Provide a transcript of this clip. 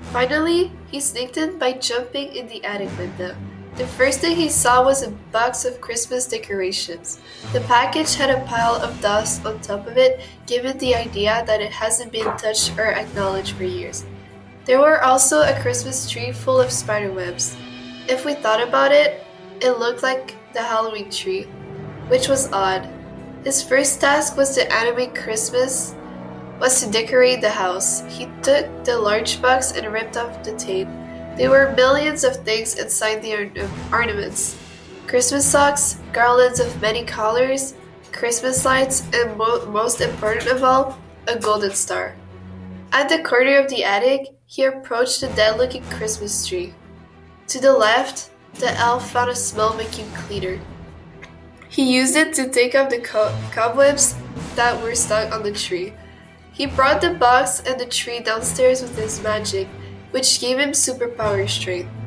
Finally, he sneaked in by jumping in the attic window. The first thing he saw was a box of Christmas decorations. The package had a pile of dust on top of it, giving the idea that it hasn't been touched or acknowledged for years. There were also a Christmas tree full of spiderwebs. If we thought about it, it looked like the Halloween tree, which was odd. His first task was to decorate the house. He took the large box and ripped off the tape. There were millions of things inside the ornaments. Christmas socks, garlands of many colors, Christmas lights, and most important of all, a golden star. At the corner of the attic, he approached the dead-looking Christmas tree. To the left, the elf found a small vacuum cleaner. He used it to take off the cobwebs that were stuck on the tree. He brought the box and the tree downstairs with his magic, which gave him superpower strength.